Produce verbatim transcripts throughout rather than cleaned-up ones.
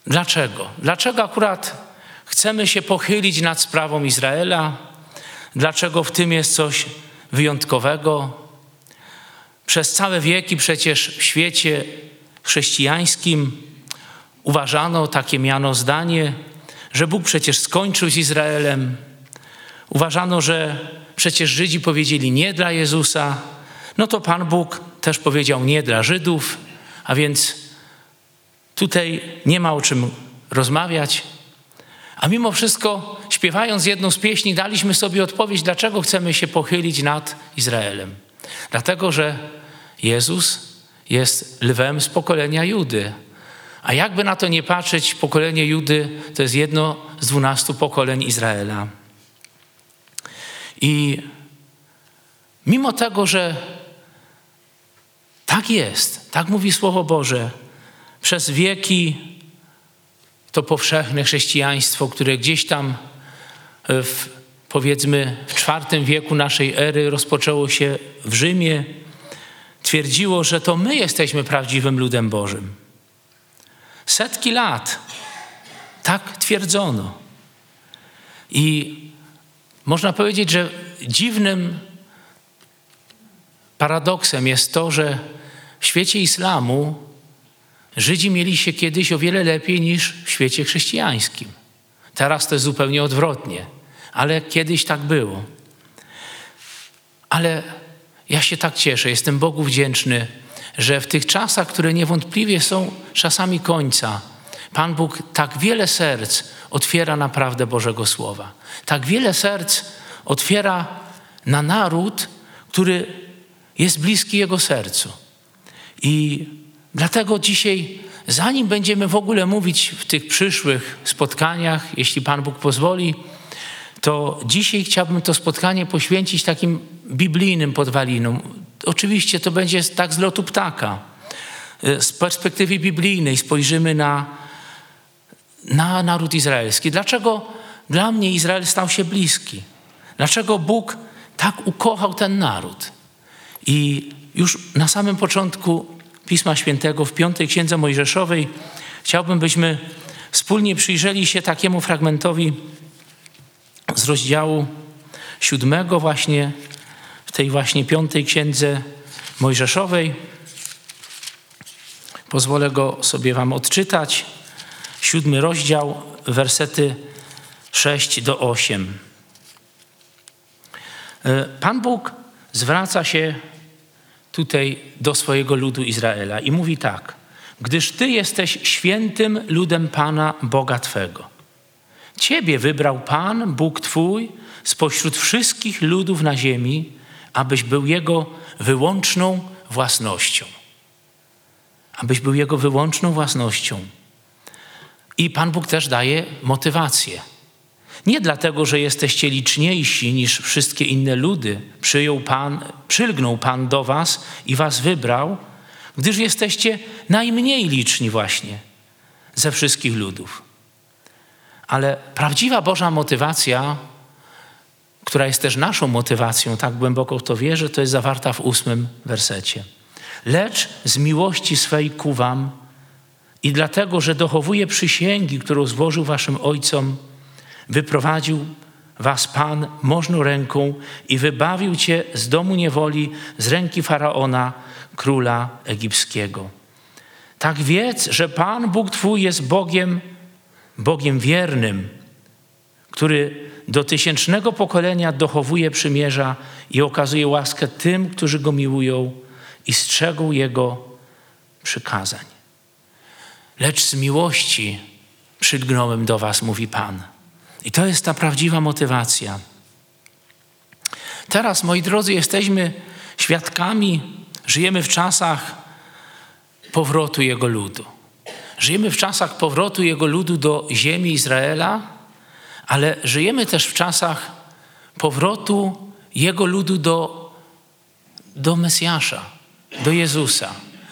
Dlaczego? Dlaczego akurat chcemy się pochylić nad sprawą Izraela? Dlaczego w tym jest coś wyjątkowego? Przez całe wieki przecież w świecie chrześcijańskim uważano, takie miano zdanie, że Bóg przecież skończył z Izraelem. Uważano, że przecież Żydzi powiedzieli nie dla Jezusa. No to Pan Bóg też powiedział nie dla Żydów, a więc tutaj nie ma o czym rozmawiać. A mimo wszystko, śpiewając jedną z pieśni, daliśmy sobie odpowiedź, dlaczego chcemy się pochylić nad Izraelem. Dlatego, że Jezus jest lwem z pokolenia Judy. A jakby na to nie patrzeć, pokolenie Judy to jest jedno z dwunastu pokoleń Izraela. I mimo tego, że tak jest, tak mówi Słowo Boże, przez wieki to powszechne chrześcijaństwo, które gdzieś tam w, powiedzmy w czwartym wieku naszej ery rozpoczęło się w Rzymie, twierdziło, że to my jesteśmy prawdziwym ludem Bożym. Setki lat tak twierdzono. I można powiedzieć, że dziwnym paradoksem jest to, że w świecie islamu Żydzi mieli się kiedyś o wiele lepiej niż w świecie chrześcijańskim. Teraz to jest zupełnie odwrotnie, ale kiedyś tak było. Ale ja się tak cieszę, jestem Bogu wdzięczny, że w tych czasach, które niewątpliwie są czasami końca, Pan Bóg tak wiele serc otwiera na prawdę Bożego Słowa. Tak wiele serc otwiera na naród, który jest bliski Jego sercu. I dlatego dzisiaj, zanim będziemy w ogóle mówić w tych przyszłych spotkaniach, jeśli Pan Bóg pozwoli, to dzisiaj chciałbym to spotkanie poświęcić takim biblijnym podwalinom. Oczywiście to będzie tak z lotu ptaka. Z perspektywy biblijnej spojrzymy na, na naród izraelski. Dlaczego dla mnie Izrael stał się bliski? Dlaczego Bóg tak ukochał ten naród? I już na samym początku Pisma Świętego w piątej Księdze Mojżeszowej chciałbym, byśmy wspólnie przyjrzeli się takiemu fragmentowi z rozdziału siódmego właśnie, w tej właśnie piątej Księdze Mojżeszowej. Pozwolę go sobie wam odczytać. Siódmy rozdział, wersety sześć do ośmiu. Pan Bóg zwraca się tutaj do swojego ludu Izraela i mówi tak: gdyż Ty jesteś świętym ludem Pana, Boga Twego. Ciebie wybrał Pan, Bóg Twój, spośród wszystkich ludów na ziemi, abyś był Jego wyłączną własnością. Abyś był Jego wyłączną własnością. I Pan Bóg też daje motywację. Nie dlatego, że jesteście liczniejsi niż wszystkie inne ludy. Przyjął Pan, przylgnął Pan do was i was wybrał, gdyż jesteście najmniej liczni właśnie ze wszystkich ludów. Ale prawdziwa Boża motywacja, która jest też naszą motywacją, tak głęboko w to wierzę, to jest zawarta w ósmym wersecie. Lecz z miłości swej ku wam i dlatego, że dochowuje przysięgi, którą złożył waszym ojcom, wyprowadził was Pan możną ręką i wybawił cię z domu niewoli, z ręki Faraona, króla egipskiego. Tak wiedz, że Pan Bóg twój jest Bogiem, Bogiem wiernym, który do tysięcznego pokolenia dochowuje przymierza i okazuje łaskę tym, którzy Go miłują i strzegą Jego przykazań. Lecz z miłości przylgnąłem do was, mówi Pan. I to jest ta prawdziwa motywacja. Teraz, moi drodzy, jesteśmy świadkami, żyjemy w czasach powrotu Jego ludu. Żyjemy w czasach powrotu Jego ludu do ziemi Izraela, ale żyjemy też w czasach powrotu Jego ludu do, do Mesjasza, do Jezusa.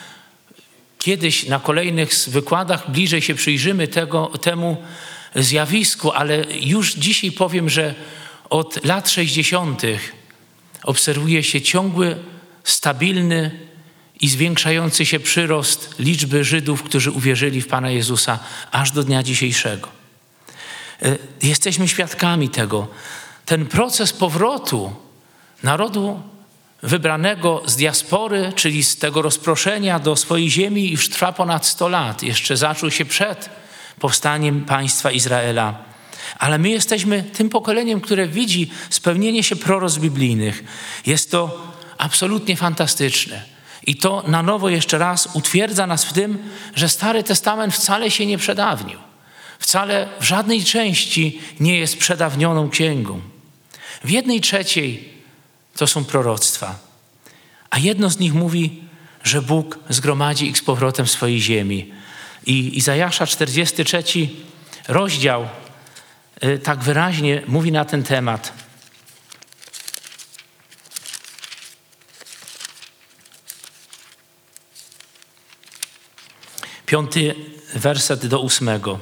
Kiedyś na kolejnych wykładach bliżej się przyjrzymy tego, temu zjawisku, ale już dzisiaj powiem, że od lat sześćdziesiątych obserwuje się ciągły, stabilny i zwiększający się przyrost liczby Żydów, którzy uwierzyli w Pana Jezusa aż do dnia dzisiejszego. Jesteśmy świadkami tego. Ten proces powrotu narodu wybranego z diaspory, czyli z tego rozproszenia do swojej ziemi, już trwa ponad sto lat. Jeszcze zaczął się przed powstaniem państwa Izraela. Ale my jesteśmy tym pokoleniem, które widzi spełnienie się proroctw biblijnych. Jest to absolutnie fantastyczne. I to na nowo jeszcze raz utwierdza nas w tym, że Stary Testament wcale się nie przedawnił. Wcale w żadnej części nie jest przedawnioną księgą. W jednej trzeciej to są proroctwa. A jedno z nich mówi, że Bóg zgromadzi ich z powrotem w swojej ziemi. I Izajasza czterdziesty trzeci rozdział y, tak wyraźnie mówi na ten temat. Piąty werset do ósmego.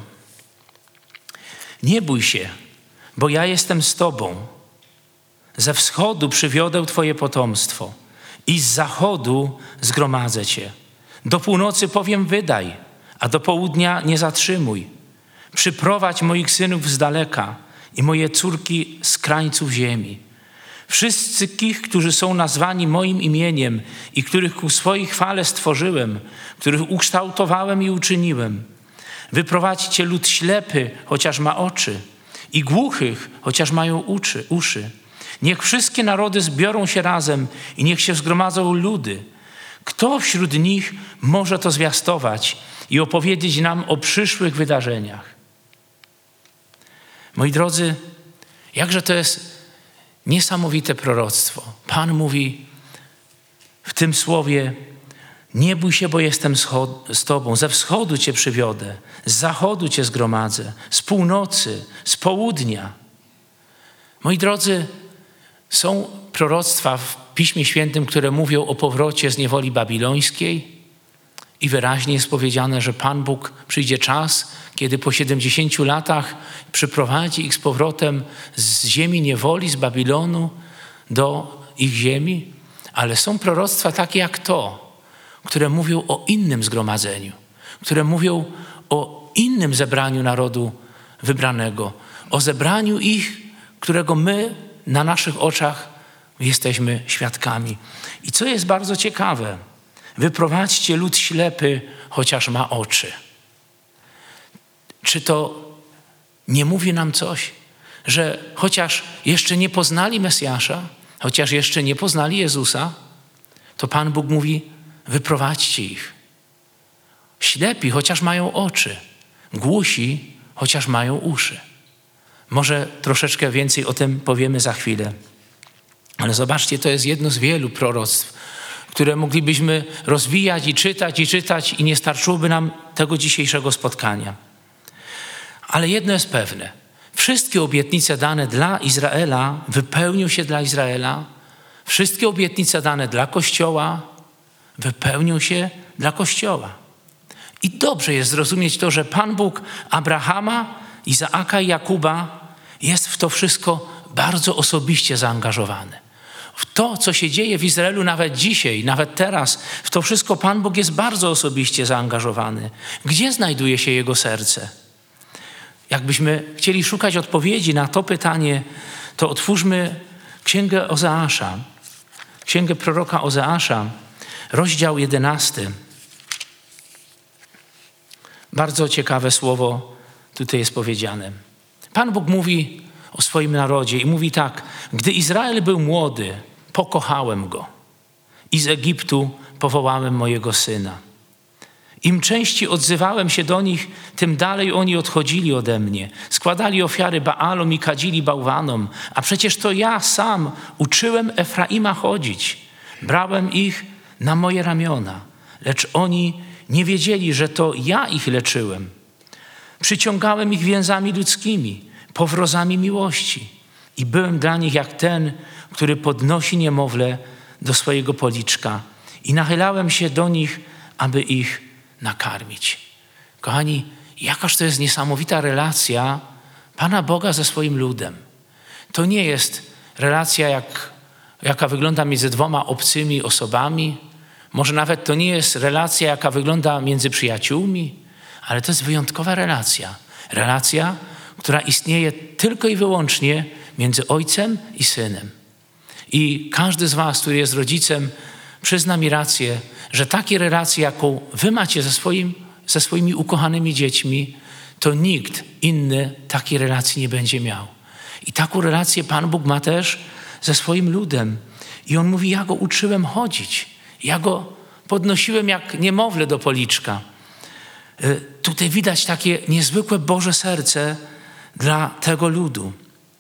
Nie bój się, bo ja jestem z tobą. Ze wschodu przywiodę twoje potomstwo i z zachodu zgromadzę cię. Do północy powiem wydaj, a do południa nie zatrzymuj. Przyprowadź moich synów z daleka i moje córki z krańców ziemi. Wszystkich, którzy są nazwani moim imieniem i których ku swojej chwale stworzyłem, których ukształtowałem i uczyniłem. Wyprowadźcie lud ślepy, chociaż ma oczy, i głuchych, chociaż mają uszy, uszy. Niech wszystkie narody zbiorą się razem i niech się zgromadzą ludy. Kto wśród nich może to zwiastować i opowiedzieć nam o przyszłych wydarzeniach? Moi drodzy, jakże to jest niesamowite proroctwo. Pan mówi w tym słowie: nie bój się, bo jestem z tobą. Ze wschodu cię przywiodę, z zachodu cię zgromadzę, z północy, z południa. Moi drodzy, są proroctwa w Piśmie Świętym, które mówią o powrocie z niewoli babilońskiej i wyraźnie jest powiedziane, że Pan Bóg przyjdzie czas, kiedy po siedemdziesięciu latach przyprowadzi ich z powrotem z ziemi niewoli, z Babilonu do ich ziemi. Ale są proroctwa takie jak to, które mówią o innym zgromadzeniu, które mówią o innym zebraniu narodu wybranego, o zebraniu ich, którego my na naszych oczach jesteśmy świadkami. I co jest bardzo ciekawe, wyprowadźcie lud ślepy, chociaż ma oczy. Czy to nie mówi nam coś, że chociaż jeszcze nie poznali Mesjasza, chociaż jeszcze nie poznali Jezusa, to Pan Bóg mówi: wyprowadźcie ich. Ślepi, chociaż mają oczy. Głusi, chociaż mają uszy. Może troszeczkę więcej o tym powiemy za chwilę. Ale zobaczcie, to jest jedno z wielu proroctw, które moglibyśmy rozwijać i czytać i czytać i nie starczyłoby nam tego dzisiejszego spotkania. Ale jedno jest pewne. Wszystkie obietnice dane dla Izraela wypełnią się dla Izraela. Wszystkie obietnice dane dla Kościoła wypełnią się dla Kościoła. I dobrze jest zrozumieć to, że Pan Bóg Abrahama, Izaaka i Jakuba jest w to wszystko bardzo osobiście zaangażowany. W to, co się dzieje w Izraelu nawet dzisiaj, nawet teraz, w to wszystko Pan Bóg jest bardzo osobiście zaangażowany. Gdzie znajduje się Jego serce? Jakbyśmy chcieli szukać odpowiedzi na to pytanie, to otwórzmy Księgę Ozeasza, Księgę proroka Ozeasza, rozdział jedenasty. Bardzo ciekawe słowo tutaj jest powiedziane. Pan Bóg mówi o swoim narodzie i mówi tak: gdy Izrael był młody, pokochałem go i z Egiptu powołałem mojego syna. Im częściej odzywałem się do nich, tym dalej oni odchodzili ode mnie. Składali ofiary Baalom i kadzili bałwanom, a przecież to ja sam uczyłem Efraima chodzić. Brałem ich na moje ramiona, lecz oni nie wiedzieli, że to ja ich leczyłem. Przyciągałem ich więzami ludzkimi, powrozami miłości i byłem dla nich jak ten, który podnosi niemowlę do swojego policzka i nachylałem się do nich, aby ich nakarmić. Kochani, jakaż to jest niesamowita relacja Pana Boga ze swoim ludem. To nie jest relacja, jak, jaka wygląda między dwoma obcymi osobami, Może nawet to nie jest relacja, jaka wygląda między przyjaciółmi, ale to jest wyjątkowa relacja. Relacja, która istnieje tylko i wyłącznie między ojcem i synem. I każdy z was, który jest rodzicem, przyzna mi rację, że takie relacje, jaką wy macie ze, swoim, ze swoimi ukochanymi dziećmi, to nikt inny takiej relacji nie będzie miał. I taką relację Pan Bóg ma też ze swoim ludem. I On mówi, ja go uczyłem chodzić. Ja go podnosiłem jak niemowlę do policzka. Tutaj widać takie niezwykłe Boże serce dla tego ludu.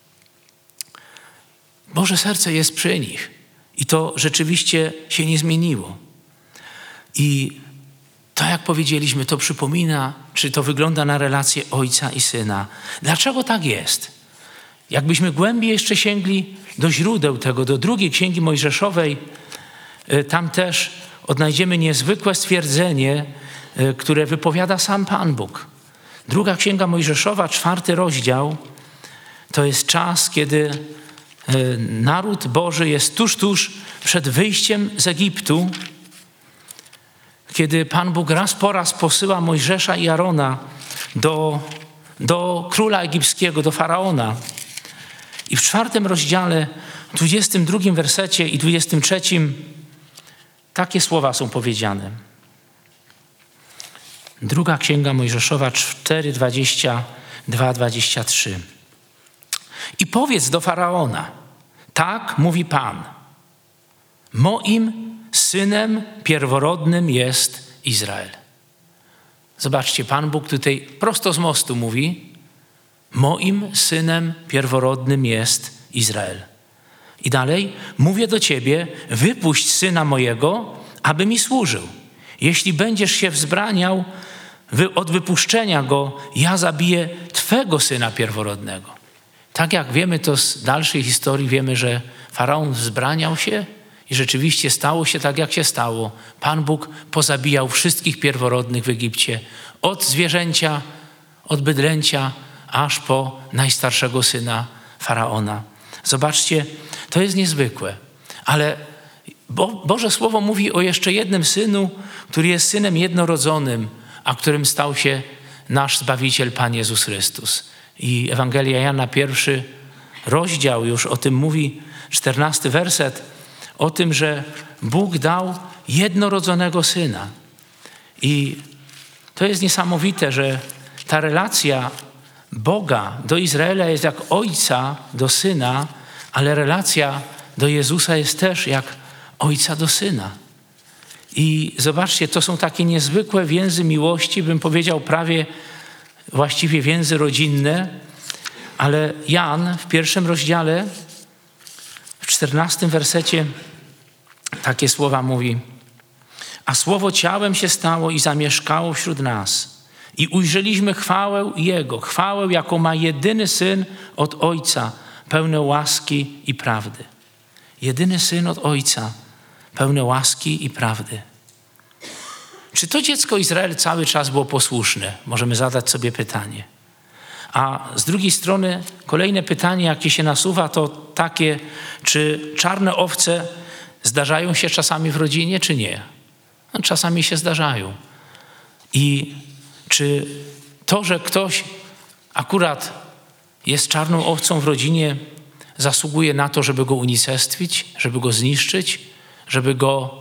Boże serce jest przy nich. I to rzeczywiście się nie zmieniło. I to, jak powiedzieliśmy, to przypomina, czy to wygląda na relację ojca i syna. Dlaczego tak jest? Jakbyśmy głębiej jeszcze sięgli do źródeł tego, do drugiej Księgi Mojżeszowej, tam też odnajdziemy niezwykłe stwierdzenie, które wypowiada sam Pan Bóg. Druga Księga Mojżeszowa, czwarty rozdział, to jest czas, kiedy naród Boży jest tuż, tuż przed wyjściem z Egiptu, kiedy Pan Bóg raz po raz posyła Mojżesza i Arona do, do króla egipskiego, do Faraona. I w czwartym rozdziale, dwudziestym drugim wersecie i dwudziestym trzecim takie słowa są powiedziane. Druga Księga Mojżeszowa cztery, dwadzieścia dwa, dwadzieścia trzy. I powiedz do Faraona, tak mówi Pan, moim synem pierworodnym jest Izrael. Zobaczcie, Pan Bóg tutaj prosto z mostu mówi, moim synem pierworodnym jest Izrael. I dalej, mówię do ciebie, wypuść syna mojego, aby mi służył. Jeśli będziesz się wzbraniał od wypuszczenia go, ja zabiję twego syna pierworodnego. Tak jak wiemy to z dalszej historii, wiemy, że Faraon wzbraniał się i rzeczywiście stało się tak, jak się stało. Pan Bóg pozabijał wszystkich pierworodnych w Egipcie. Od zwierzęcia, od bydlęcia, aż po najstarszego syna Faraona. Zobaczcie, to jest niezwykłe. Ale Bo, Boże Słowo mówi o jeszcze jednym synu, który jest synem jednorodzonym, a którym stał się nasz Zbawiciel, Pan Jezus Chrystus. I Ewangelia Jana, pierwszy rozdział już o tym mówi, czternasty werset, o tym, że Bóg dał jednorodzonego Syna. I to jest niesamowite, że ta relacja Boga do Izraela jest jak ojca do syna, ale relacja do Jezusa jest też jak ojca do syna. I zobaczcie, to są takie niezwykłe więzy miłości, bym powiedział prawie właściwie więzy rodzinne, ale Jan w pierwszym rozdziale, w czternastym wersecie takie słowa mówi: a słowo ciałem się stało i zamieszkało wśród nas. I ujrzeliśmy chwałę Jego, chwałę, jaką ma jedyny Syn od Ojca, pełne łaski i prawdy. Jedyny Syn od Ojca, pełne łaski i prawdy. Czy to dziecko Izrael cały czas było posłuszne? Możemy zadać sobie pytanie. A z drugiej strony kolejne pytanie, jakie się nasuwa, to takie, czy czarne owce zdarzają się czasami w rodzinie, czy nie? No, czasami się zdarzają. I czy to, że ktoś akurat jest czarną owcą w rodzinie, zasługuje na to, żeby go unicestwić, żeby go zniszczyć, żeby go,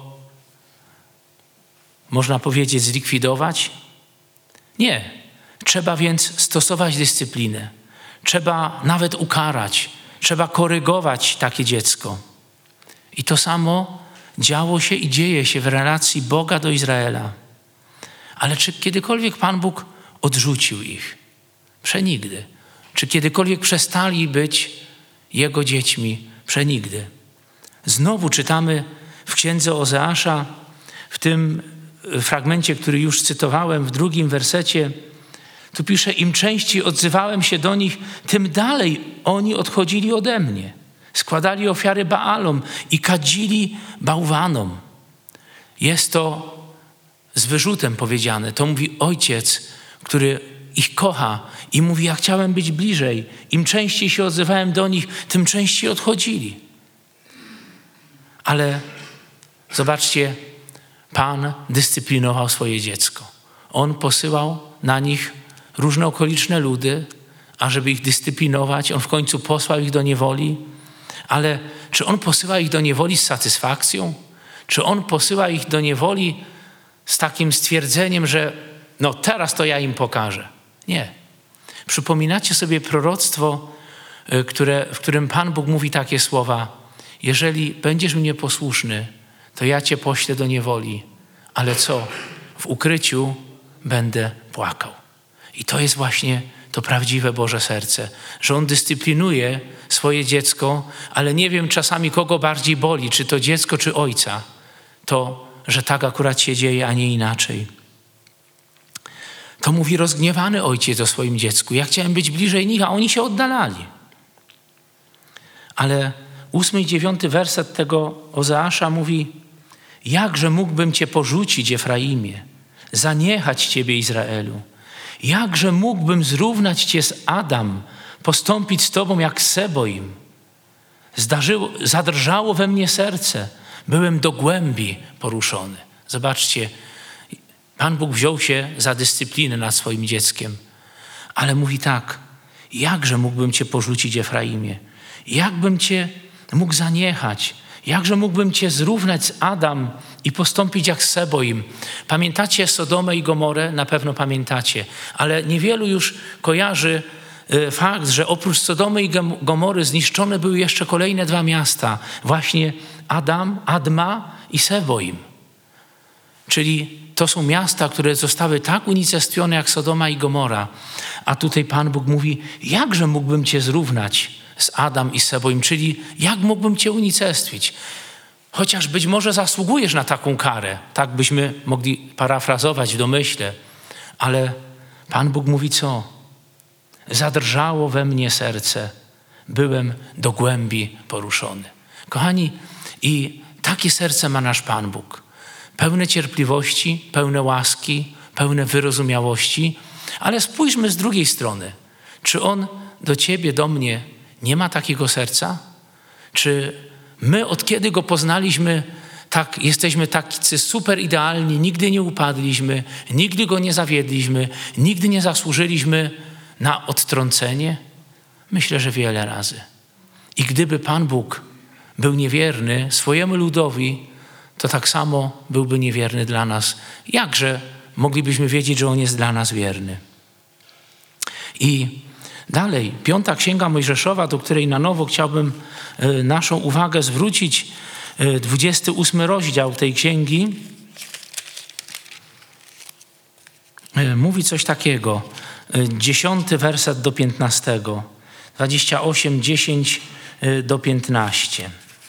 można powiedzieć, zlikwidować? Nie. Trzeba więc stosować dyscyplinę. Trzeba nawet ukarać. Trzeba korygować takie dziecko. I to samo działo się i dzieje się w relacji Boga do Izraela. Ale czy kiedykolwiek Pan Bóg odrzucił ich? Przenigdy. Czy kiedykolwiek przestali być Jego dziećmi? Przenigdy. Znowu czytamy w księdze Ozeasza, w tym fragmencie, który już cytowałem, w drugim wersecie, tu pisze: im częściej odzywałem się do nich, tym dalej oni odchodzili ode mnie. Składali ofiary Baalom i kadzili bałwanom. Jest to z wyrzutem powiedziane. To mówi ojciec, który ich kocha i mówi: ja chciałem być bliżej. Im częściej się odzywałem do nich, tym częściej odchodzili. Ale zobaczcie, Pan dyscyplinował swoje dziecko. On posyłał na nich różne okoliczne ludy, ażeby ich dyscyplinować. On w końcu posłał ich do niewoli. Ale czy on posyła ich do niewoli z satysfakcją? Czy on posyła ich do niewoli z takim stwierdzeniem, że no teraz to ja im pokażę? Nie. Przypominacie sobie proroctwo, które, w którym Pan Bóg mówi takie słowa: jeżeli będziesz mnie posłuszny, to ja cię poślę do niewoli, ale co? W ukryciu będę płakał. I to jest właśnie to prawdziwe Boże serce, że On dyscyplinuje swoje dziecko, ale nie wiem czasami kogo bardziej boli, czy to dziecko, czy ojca, to, że tak akurat się dzieje, a nie inaczej. To mówi rozgniewany ojciec o swoim dziecku. Ja chciałem być bliżej nich, a oni się oddalali. Ale ósmy i dziewiąty werset tego Ozeasza mówi: jakże mógłbym cię porzucić, Efraimie, zaniechać ciebie, Izraelu? Jakże mógłbym zrównać cię z Adam, postąpić z tobą jak Seboim? Zdarzyło, zadrżało we mnie serce, byłem do głębi poruszony. Zobaczcie, Pan Bóg wziął się za dyscyplinę nad swoim dzieckiem, ale mówi tak: jakże mógłbym cię porzucić, Efraimie? Jakbym cię mógł zaniechać? Jakże mógłbym cię zrównać z Adam i postąpić jak Seboim? Pamiętacie Sodomę i Gomorę? Na pewno pamiętacie, ale niewielu już kojarzy fakt, że oprócz Sodomy i Gomory zniszczone były jeszcze kolejne dwa miasta. Właśnie Adam, Adma i Seboim. Czyli to są miasta, które zostały tak unicestwione jak Sodoma i Gomora. A tutaj Pan Bóg mówi: jakże mógłbym cię zrównać z Adam i Seboim, czyli jak mógłbym cię unicestwić? Chociaż być może zasługujesz na taką karę, tak byśmy mogli parafrazować w domyśle, ale Pan Bóg mówi co? Zadrżało we mnie serce, byłem do głębi poruszony. Kochani, i takie serce ma nasz Pan Bóg. Pełne cierpliwości, pełne łaski, pełne wyrozumiałości, ale spójrzmy z drugiej strony. Czy On do ciebie, do mnie nie ma takiego serca? Czy my od kiedy Go poznaliśmy, tak, jesteśmy tacy super idealni, nigdy nie upadliśmy, nigdy Go nie zawiedliśmy, nigdy nie zasłużyliśmy na odtrącenie? Myślę, że wiele razy. I gdyby Pan Bóg był niewierny swojemu ludowi, to tak samo byłby niewierny dla nas. Jakże moglibyśmy wiedzieć, że On jest dla nas wierny? I dalej, piąta Księga Mojżeszowa, do której na nowo chciałbym naszą uwagę zwrócić, dwudziesty ósmy rozdział tej księgi, mówi coś takiego, dziesiąty werset do piętnastego, dwadzieścia osiem, dziesięć do piętnaście.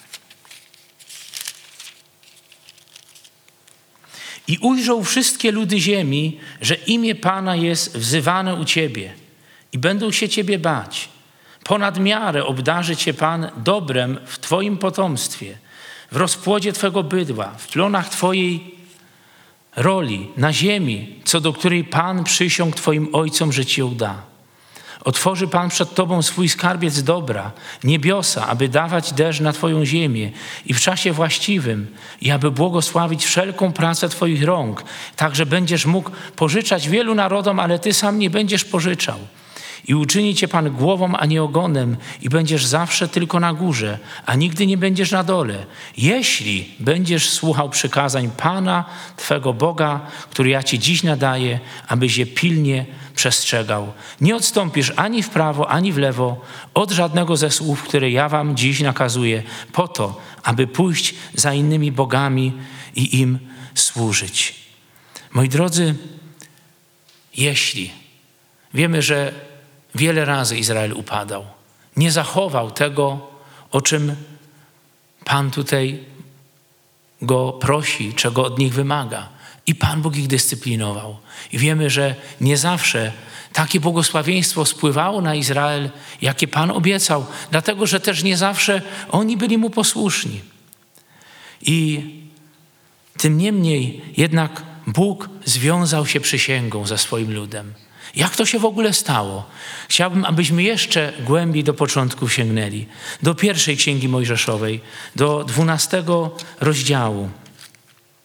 I ujrzą wszystkie ludy ziemi, że imię Pana jest wzywane u Ciebie i będą się Ciebie bać. Ponad miarę obdarzy Cię Pan dobrem w Twoim potomstwie, w rozpłodzie Twego bydła, w plonach Twojej roli, na ziemi, co do której Pan przysiągł Twoim ojcom, że Ci ją da. Otworzy Pan przed Tobą swój skarbiec dobra, niebiosa, aby dawać deszcz na Twoją ziemię i w czasie właściwym, i aby błogosławić wszelką pracę Twoich rąk, tak że będziesz mógł pożyczać wielu narodom, ale Ty sam nie będziesz pożyczał. I uczyni Cię Pan głową, a nie ogonem, i będziesz zawsze tylko na górze, a nigdy nie będziesz na dole. Jeśli będziesz słuchał przykazań Pana, Twego Boga, który ja Ci dziś nadaję, abyś je pilnie przestrzegał. Nie odstąpisz ani w prawo, ani w lewo od żadnego ze słów, które ja Wam dziś nakazuję, po to, aby pójść za innymi bogami i im służyć. Moi drodzy, jeśli wiemy, że wiele razy Izrael upadał, nie zachował tego, o czym Pan tutaj go prosi, czego od nich wymaga. I Pan Bóg ich dyscyplinował. I wiemy, że nie zawsze takie błogosławieństwo spływało na Izrael, jakie Pan obiecał, dlatego że też nie zawsze oni byli Mu posłuszni. I tym niemniej jednak Bóg związał się przysięgą ze swoim ludem. Jak to się w ogóle stało? Chciałbym, abyśmy jeszcze głębiej do początku sięgnęli. Do pierwszej Księgi Mojżeszowej, do dwunastego rozdziału.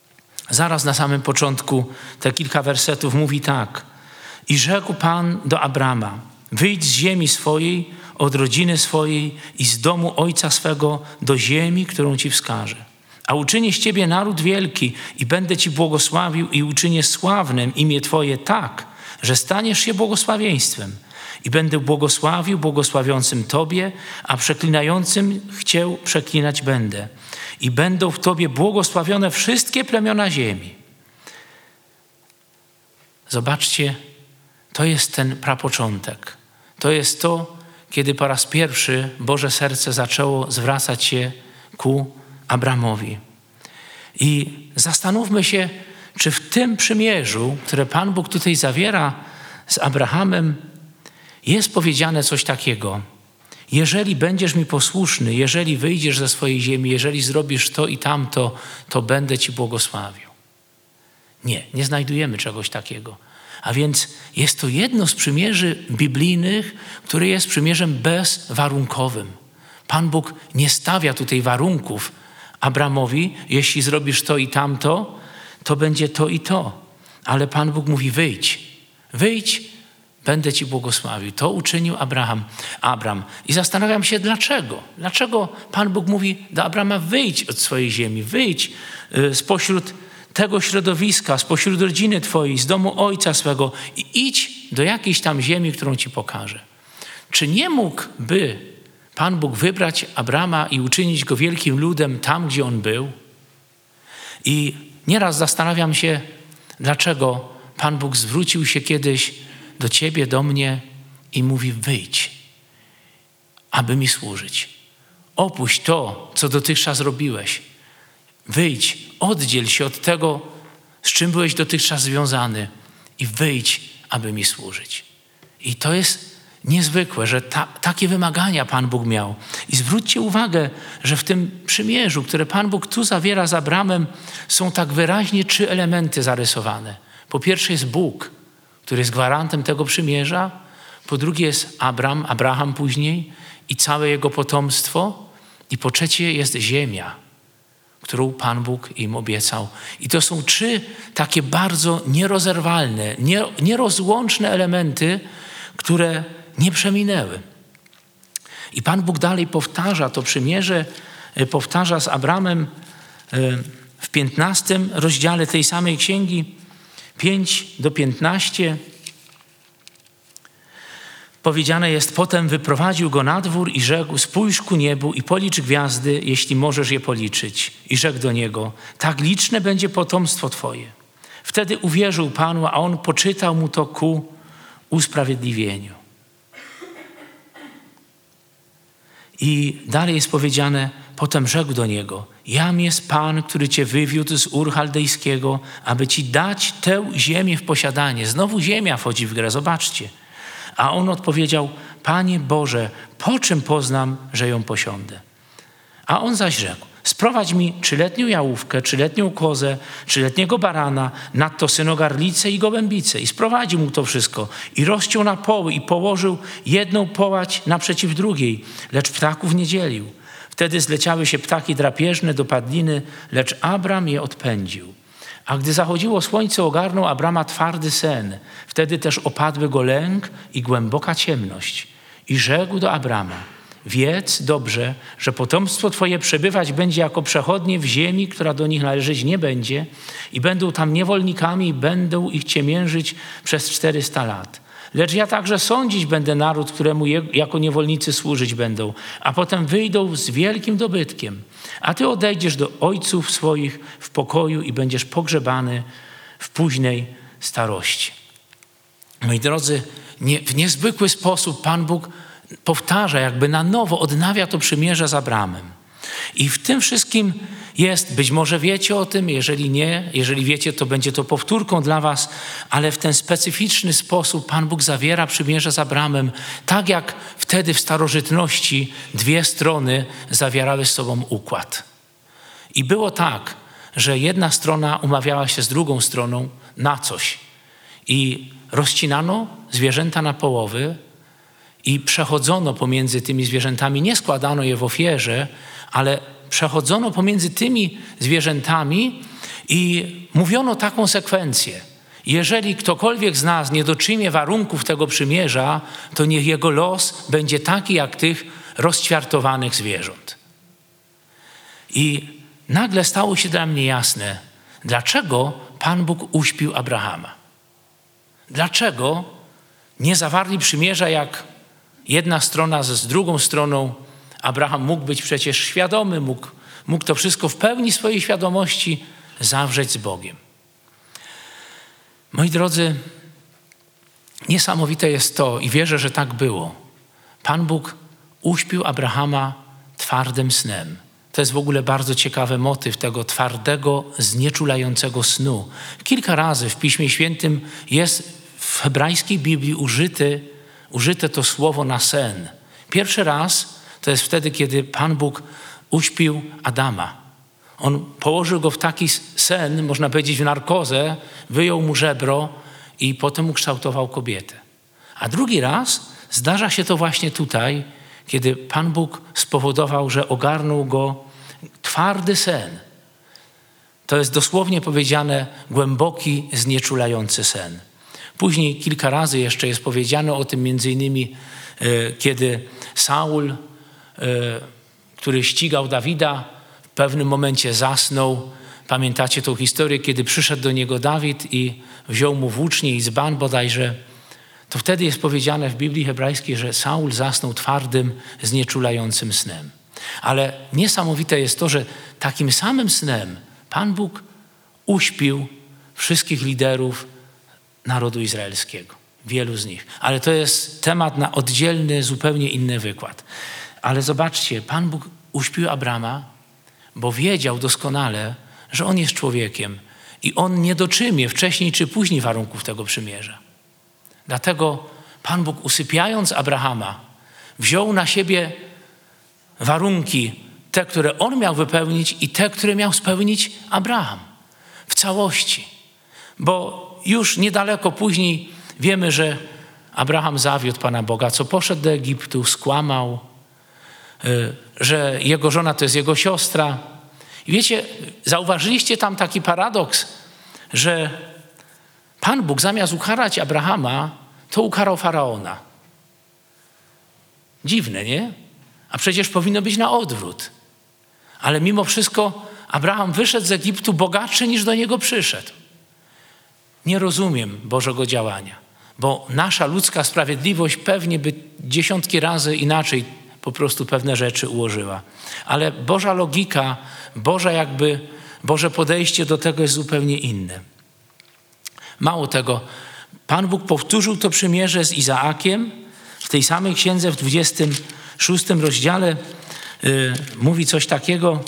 zaraz na samym początku te kilka wersetów mówi tak. I rzekł Pan do Abrama, wyjdź z ziemi swojej, od rodziny swojej i z domu ojca swego do ziemi, którą ci wskażę. A uczynię z ciebie naród wielki i będę ci błogosławił i uczynię sławnym imię twoje tak, że staniesz się błogosławieństwem. I będę błogosławił błogosławiącym tobie, a przeklinającym chciał przeklinać będę. I będą w tobie błogosławione wszystkie plemiona ziemi. Zobaczcie, to jest ten prapoczątek. To jest to, kiedy po raz pierwszy Boże serce zaczęło zwracać się ku Abramowi. I zastanówmy się, czy w tym przymierzu, które Pan Bóg tutaj zawiera z Abrahamem, jest powiedziane coś takiego. Jeżeli będziesz mi posłuszny, jeżeli wyjdziesz ze swojej ziemi, jeżeli zrobisz to i tamto, to będę ci błogosławił. Nie, nie znajdujemy czegoś takiego. A więc jest to jedno z przymierzy biblijnych, które jest przymierzem bezwarunkowym. Pan Bóg nie stawia tutaj warunków Abramowi, jeśli zrobisz to i tamto, to będzie to i to. Ale Pan Bóg mówi wyjdź, wyjdź, będę ci błogosławił. To uczynił Abraham, Abram. I zastanawiam się dlaczego. Dlaczego Pan Bóg mówi do Abrama wyjdź od swojej ziemi, wyjdź spośród tego środowiska, spośród rodziny twojej, z domu ojca swego i idź do jakiejś tam ziemi, którą ci pokażę. Czy nie mógłby Pan Bóg wybrać Abrama i uczynić go wielkim ludem tam, gdzie on był? I nieraz zastanawiam się, dlaczego Pan Bóg zwrócił się kiedyś do ciebie, do mnie i mówi wyjdź, aby mi służyć. Opuść to, co dotychczas robiłeś. Wyjdź, oddziel się od tego, z czym byłeś dotychczas związany i wyjdź, aby mi służyć. I to jest niezwykłe, że ta, takie wymagania Pan Bóg miał. I zwróćcie uwagę, że w tym przymierzu, które Pan Bóg tu zawiera z Abramem, są tak wyraźnie trzy elementy zarysowane. Po pierwsze jest Bóg, który jest gwarantem tego przymierza. Po drugie jest Abram, Abraham później i całe jego potomstwo. I po trzecie jest ziemia, którą Pan Bóg im obiecał. I to są trzy takie bardzo nierozerwalne, nie, nierozłączne elementy, które nie przeminęły. I Pan Bóg dalej powtarza to przymierze, powtarza z Abramem w piętnastym rozdziale tej samej księgi, pięć do piętnastu. Powiedziane jest, potem wyprowadził go na dwór i rzekł, spójrz ku niebu i policz gwiazdy, jeśli możesz je policzyć. I rzekł do niego, tak liczne będzie potomstwo twoje. Wtedy uwierzył Panu, a on poczytał mu to ku usprawiedliwieniu. I dalej jest powiedziane, potem rzekł do niego, jam jest Pan, który cię wywiódł z Ur Chaldejskiego, aby ci dać tę ziemię w posiadanie. Znowu ziemia wchodzi w grę, zobaczcie. A on odpowiedział, Panie Boże, po czym poznam, że ją posiądę? A on zaś rzekł, sprowadź mi trzyletnią jałówkę, trzyletnią kozę, trzyletniego barana, nadto synogarlicę i gołębicę. I sprowadził mu to wszystko i rozciął na poły i położył jedną połać naprzeciw drugiej, lecz ptaków nie dzielił. Wtedy zleciały się ptaki drapieżne do padliny, lecz Abram je odpędził. A gdy zachodziło słońce, ogarnął Abrama twardy sen. Wtedy też opadły go lęk i głęboka ciemność. I rzekł do Abrama, wiedz dobrze, że potomstwo twoje przebywać będzie jako przechodnie w ziemi, która do nich należeć nie będzie i będą tam niewolnikami i będą ich ciemiężyć przez czterysta lat. Lecz ja także sądzić będę naród, któremu je, jako niewolnicy służyć będą, a potem wyjdą z wielkim dobytkiem. A ty odejdziesz do ojców swoich w pokoju i będziesz pogrzebany w późnej starości. Moi drodzy, nie, w niezwykły sposób Pan Bóg powtarza, jakby na nowo odnawia to przymierze z Abramem. I w tym wszystkim jest, być może wiecie o tym, jeżeli nie, jeżeli wiecie, to będzie to powtórką dla was, ale w ten specyficzny sposób Pan Bóg zawiera przymierze z Abramem, tak jak wtedy w starożytności dwie strony zawierały z sobą układ. I było tak, że jedna strona umawiała się z drugą stroną na coś i rozcinano zwierzęta na połowy i przechodzono pomiędzy tymi zwierzętami, nie składano je w ofierze, ale przechodzono pomiędzy tymi zwierzętami I mówiono taką sekwencję. Jeżeli ktokolwiek z nas nie dotrzymie warunków tego przymierza, to niech jego los będzie taki jak tych rozćwiartowanych zwierząt. I nagle stało się dla mnie jasne, dlaczego Pan Bóg uśpił Abrahama. Dlaczego nie zawarli przymierza jak jedna strona z drugą stroną. Abraham mógł być przecież świadomy, mógł, mógł to wszystko w pełni swojej świadomości zawrzeć z Bogiem. Moi drodzy, niesamowite jest to i wierzę, że tak było. Pan Bóg uśpił Abrahama twardym snem. To jest w ogóle bardzo ciekawy motyw tego twardego, znieczulającego snu. Kilka razy w Piśmie Świętym jest w hebrajskiej Biblii użyty, użyte to słowo na sen. Pierwszy raz to jest wtedy, kiedy Pan Bóg uśpił Adama. On położył go w taki sen, można powiedzieć w narkozę, wyjął mu żebro i potem ukształtował kobietę. A drugi raz zdarza się to właśnie tutaj, kiedy Pan Bóg spowodował, że ogarnął go twardy sen. To jest dosłownie powiedziane głęboki, znieczulający sen. Później kilka razy jeszcze jest powiedziane o tym, między innymi e, kiedy Saul, e, który ścigał Dawida, w pewnym momencie zasnął. Pamiętacie tą historię, kiedy przyszedł do niego Dawid i wziął mu włócznie i dzban bodajże. To wtedy jest powiedziane w Biblii hebrajskiej, że Saul zasnął twardym, znieczulającym snem. Ale niesamowite jest to, że takim samym snem Pan Bóg uśpił wszystkich liderów narodu izraelskiego. Wielu z nich. Ale to jest temat na oddzielny, zupełnie inny wykład. Ale zobaczcie, Pan Bóg uśpił Abrama, bo wiedział doskonale, że on jest człowiekiem i on nie dotrzymie wcześniej czy później warunków tego przymierza. Dlatego Pan Bóg, usypiając Abrahama, wziął na siebie warunki, te, które on miał wypełnić i te, które miał spełnić Abraham w całości. Bo już niedaleko później wiemy, że Abraham zawiódł Pana Boga, co poszedł do Egiptu, skłamał, że jego żona to jest jego siostra. I wiecie, zauważyliście tam taki paradoks, że Pan Bóg zamiast ukarać Abrahama, to ukarał Faraona. Dziwne, nie? A przecież powinno być na odwrót. Ale mimo wszystko Abraham wyszedł z Egiptu bogatszy niż do niego przyszedł. Nie rozumiem Bożego działania, bo nasza ludzka sprawiedliwość pewnie by dziesiątki razy inaczej po prostu pewne rzeczy ułożyła. Ale Boża logika, Boża jakby, Boże podejście do tego jest zupełnie inne. Mało tego, Pan Bóg powtórzył to przymierze z Izaakiem. W tej samej księdze w dwudziestym szóstym rozdziale yy, mówi coś takiego,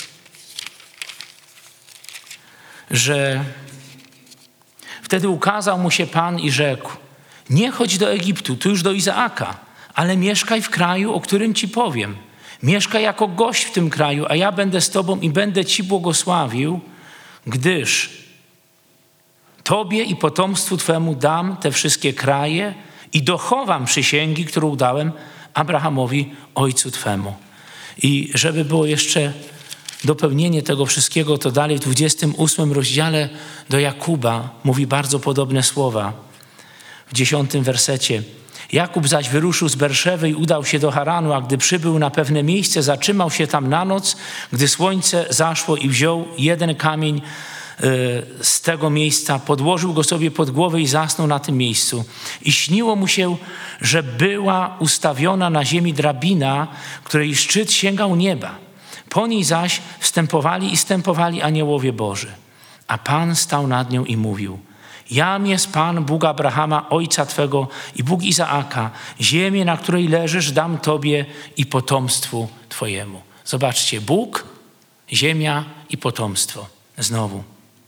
że wtedy ukazał mu się Pan i rzekł: nie chodź do Egiptu, tu już do Izaaka, ale mieszkaj w kraju, o którym ci powiem. Mieszkaj jako gość w tym kraju, a ja będę z tobą i będę ci błogosławił, gdyż tobie i potomstwu twemu dam te wszystkie kraje i dochowam przysięgi, którą dałem Abrahamowi, ojcu twemu. I żeby było jeszcze dopełnienie tego wszystkiego, to dalej w dwudziestym ósmym rozdziale do Jakuba mówi bardzo podobne słowa. W dziesiątym wersecie. Jakub zaś wyruszył z Berszewy i udał się do Haranu, a gdy przybył na pewne miejsce, zatrzymał się tam na noc, gdy słońce zaszło i wziął jeden kamień z tego miejsca, podłożył go sobie pod głowę i zasnął na tym miejscu. I śniło mu się, że była ustawiona na ziemi drabina, której szczyt sięgał nieba. Po niej zaś wstępowali i stępowali aniołowie Boży. A Pan stał nad nią i mówił: jam jest Pan, Bóg Abrahama, ojca twego i Bóg Izaaka. Ziemię, na której leżysz, dam tobie i potomstwu twojemu. Zobaczcie, Bóg, ziemia i potomstwo. Znowu.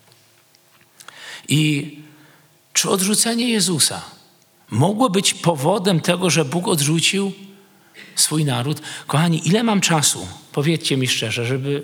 I czy odrzucenie Jezusa mogło być powodem tego, że Bóg odrzucił swój naród? Kochani, ile mam czasu? Powiedzcie mi szczerze, żeby...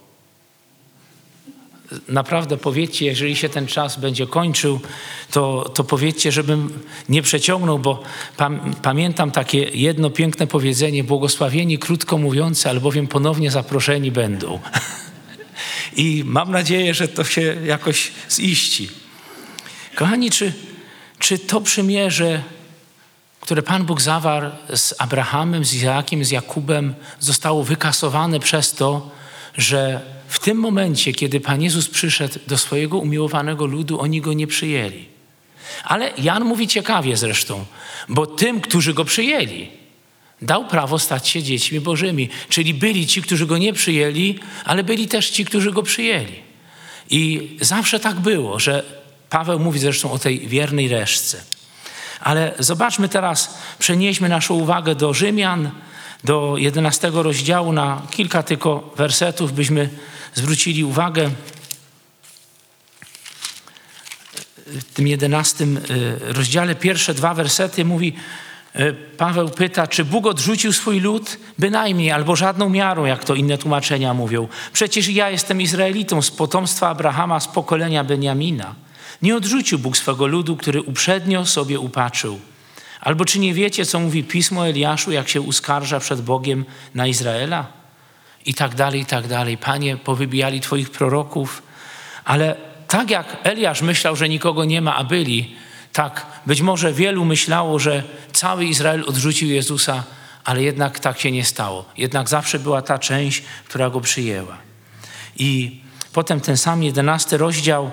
Naprawdę powiedzcie, jeżeli się ten czas będzie kończył, to, to powiedzcie, żebym nie przeciągnął, bo pam, pamiętam takie jedno piękne powiedzenie: błogosławieni krótko mówiący, albowiem ponownie zaproszeni będą. I mam nadzieję, że to się jakoś ziści. Kochani, czy, czy to przymierze, które Pan Bóg zawarł z Abrahamem, z Izaakiem, z Jakubem, zostało wykasowane przez to, że w tym momencie, kiedy Pan Jezus przyszedł do swojego umiłowanego ludu, oni Go nie przyjęli. Ale Jan mówi ciekawie zresztą, bo tym, którzy Go przyjęli, dał prawo stać się dziećmi Bożymi. Czyli byli ci, którzy Go nie przyjęli, ale byli też ci, którzy Go przyjęli. I zawsze tak było, że Paweł mówi zresztą o tej wiernej resztce. Ale zobaczmy teraz, przenieśmy naszą uwagę do Rzymian, do jedenastego rozdziału, na kilka tylko wersetów byśmy zwrócili uwagę. W tym jedenastym rozdziale pierwsze dwa wersety mówi, Paweł pyta, czy Bóg odrzucił swój lud? Bynajmniej, albo żadną miarą, jak to inne tłumaczenia mówią. Przecież ja jestem Izraelitą z potomstwa Abrahama, z pokolenia Beniamina. Nie odrzucił Bóg swego ludu, który uprzednio sobie upatrzył. Albo czy nie wiecie, co mówi Pismo Eliaszu, jak się uskarża przed Bogiem na Izraela? I tak dalej, i tak dalej. Panie, powybijali Twoich proroków. Ale tak jak Eliasz myślał, że nikogo nie ma, a byli, tak być może wielu myślało, że cały Izrael odrzucił Jezusa, ale jednak tak się nie stało. Jednak zawsze była ta część, która Go przyjęła. I potem ten sam jedenasty rozdział,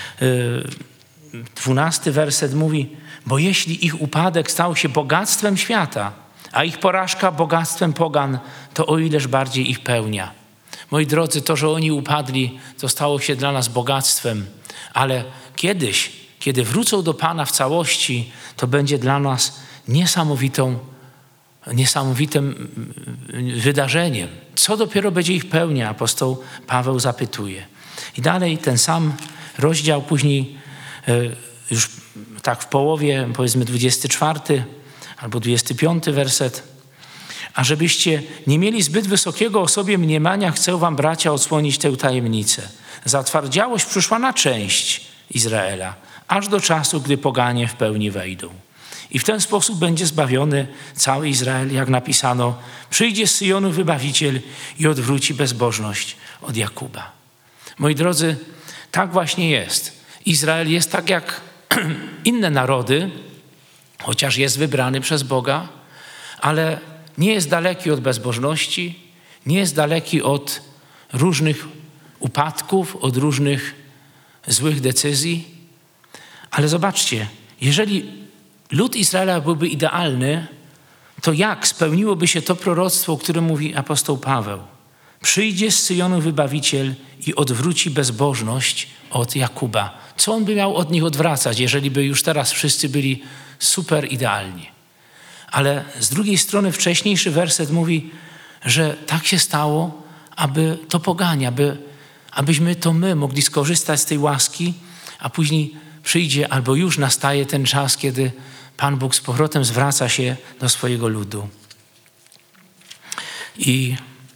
dwunasty werset mówi, bo jeśli ich upadek stał się bogactwem świata, a ich porażka bogactwem pogan, to o ileż bardziej ich pełnia. Moi drodzy, to, że oni upadli, to stało się dla nas bogactwem, ale kiedyś, kiedy wrócą do Pana w całości, to będzie dla nas niesamowitą, niesamowitym wydarzeniem. Co dopiero będzie ich pełnia, apostoł Paweł zapytuje. I dalej ten sam rozdział, później już tak w połowie, powiedzmy dwudziesty czwarty albo dwudziesty piąty werset. A żebyście nie mieli zbyt wysokiego o sobie mniemania, chcę wam, bracia, odsłonić tę tajemnicę. Zatwardziałość przyszła na część Izraela, aż do czasu, gdy poganie w pełni wejdą. I w ten sposób będzie zbawiony cały Izrael, jak napisano, przyjdzie z Syjonu Wybawiciel i odwróci bezbożność od Jakuba. Moi drodzy, tak właśnie jest. Izrael jest tak jak inne narody, chociaż jest wybrany przez Boga, ale nie jest daleki od bezbożności, nie jest daleki od różnych upadków, od różnych złych decyzji. Ale zobaczcie, jeżeli lud Izraela byłby idealny, to jak spełniłoby się to proroctwo, o którym mówi apostoł Paweł? Przyjdzie z Syjonu Wybawiciel i odwróci bezbożność od Jakuba. Co on by miał od nich odwracać, jeżeli by już teraz wszyscy byli super idealni? Ale z drugiej strony wcześniejszy werset mówi, że tak się stało, aby to poganie, aby, abyśmy to my mogli skorzystać z tej łaski, a później przyjdzie albo już nastaje ten czas, kiedy Pan Bóg z powrotem zwraca się do swojego ludu. I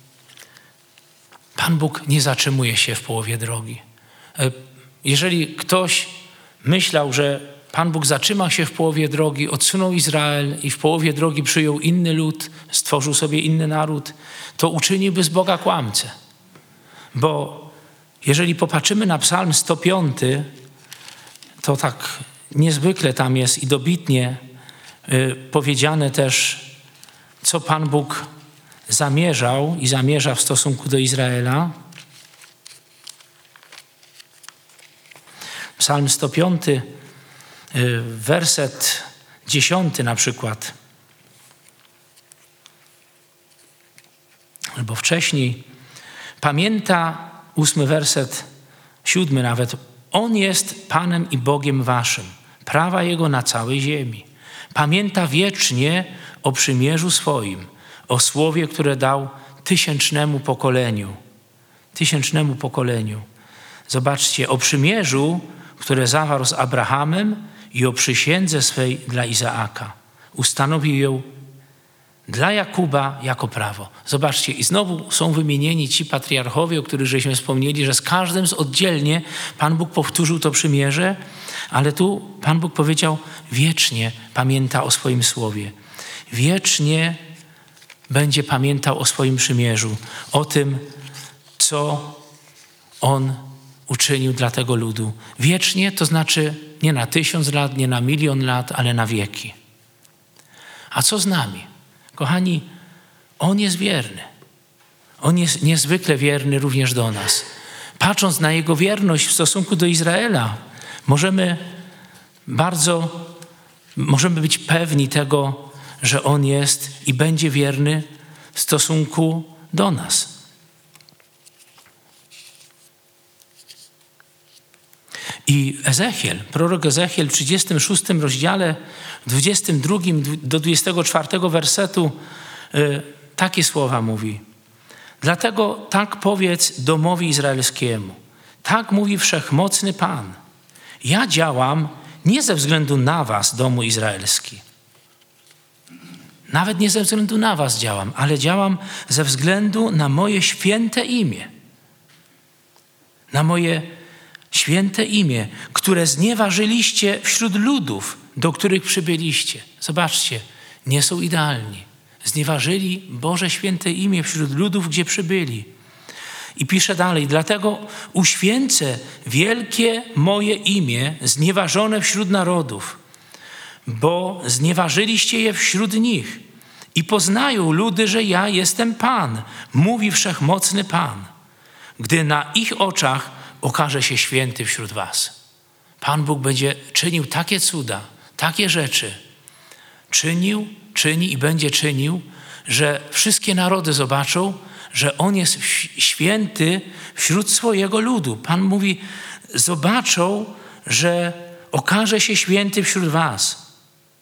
Pan Bóg nie zatrzymuje się w połowie drogi. Jeżeli ktoś myślał, że Pan Bóg zatrzymał się w połowie drogi, odsunął Izrael i w połowie drogi przyjął inny lud, stworzył sobie inny naród, to uczyniłby z Boga kłamcę. Bo jeżeli popatrzymy na Psalm sto piąty, to tak niezwykle tam jest i dobitnie y, powiedziane też, co Pan Bóg zamierzał i zamierza w stosunku do Izraela. Psalm sto piąty, y, werset dziesiąty na przykład, albo wcześniej, pamięta, ósmy werset, siódmy nawet, On jest Panem i Bogiem waszym, prawa Jego na całej ziemi. Pamięta wiecznie o przymierzu swoim, o słowie, które dał tysięcznemu pokoleniu. Tysięcznemu pokoleniu. Zobaczcie, o przymierzu, które zawarł z Abrahamem i o przysiędze swej dla Izaaka. Ustanowił ją dla Jakuba jako prawo. Zobaczcie, i znowu są wymienieni ci patriarchowie, o których żeśmy wspomnieli, że z każdym z oddzielnie Pan Bóg powtórzył to przymierze, ale tu Pan Bóg powiedział, wiecznie pamięta o swoim słowie. Wiecznie będzie pamiętał o swoim przymierzu, o tym, co On uczynił dla tego ludu. Wiecznie to znaczy nie na tysiąc lat, nie na milion lat, ale na wieki. A co z nami? Kochani, On jest wierny. On jest niezwykle wierny również do nas. Patrząc na Jego wierność w stosunku do Izraela, możemy bardzo, możemy być pewni tego, że On jest i będzie wierny w stosunku do nas. I Ezechiel, prorok Ezechiel w trzydziestym szóstym rozdziale, dwudziestym drugim do dwudziestego czwartego wersetu y, takie słowa mówi. Dlatego tak powiedz domowi izraelskiemu. Tak mówi Wszechmocny Pan. Ja działam nie ze względu na was, domu izraelski. Nawet nie ze względu na was działam, ale działam ze względu na moje święte imię. Na moje święte imię, które znieważyliście wśród ludów, do których przybyliście. Zobaczcie, nie są idealni. Znieważyli Boże święte imię wśród ludów, gdzie przybyli. I pisze dalej, dlatego uświęcę wielkie moje imię, znieważone wśród narodów, bo znieważyliście je wśród nich i poznają ludy, że ja jestem Pan, mówi Wszechmocny Pan, gdy na ich oczach okaże się święty wśród was. Pan Bóg będzie czynił takie cuda, takie rzeczy. Czynił, czyni i będzie czynił, że wszystkie narody zobaczą, że On jest święty wśród swojego ludu. Pan mówi, zobaczą, że okaże się święty wśród was.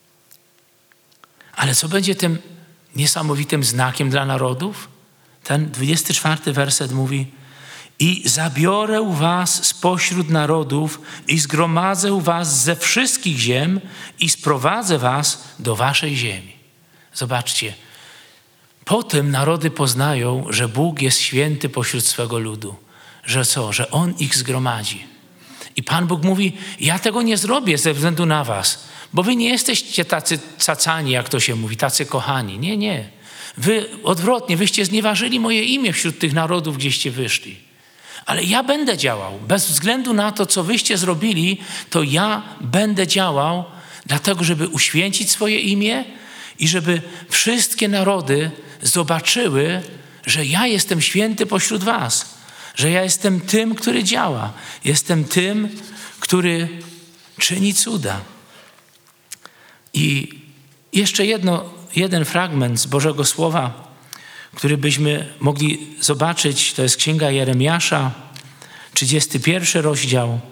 Ale co będzie tym niesamowitym znakiem dla narodów? Ten dwudziesty czwarty werset mówi, i zabiorę was spośród narodów i zgromadzę was ze wszystkich ziem i sprowadzę was do waszej ziemi. Zobaczcie, po tym narody poznają, że Bóg jest święty pośród swego ludu. Że co? Że On ich zgromadzi. I Pan Bóg mówi, ja tego nie zrobię ze względu na was, bo wy nie jesteście tacy cacani, jak to się mówi, tacy kochani. Nie, nie. Wy odwrotnie, wyście znieważyli moje imię wśród tych narodów, gdzieście wyszli. Ale ja będę działał. Bez względu na to, co wyście zrobili, to ja będę działał dlatego, żeby uświęcić swoje imię i żeby wszystkie narody zobaczyły, że ja jestem święty pośród was. Że ja jestem tym, który działa. Jestem tym, który czyni cuda. I jeszcze jedno, jeden fragment z Bożego Słowa, który byśmy mogli zobaczyć, to jest Księga Jeremiasza, trzydziesty pierwszy rozdział,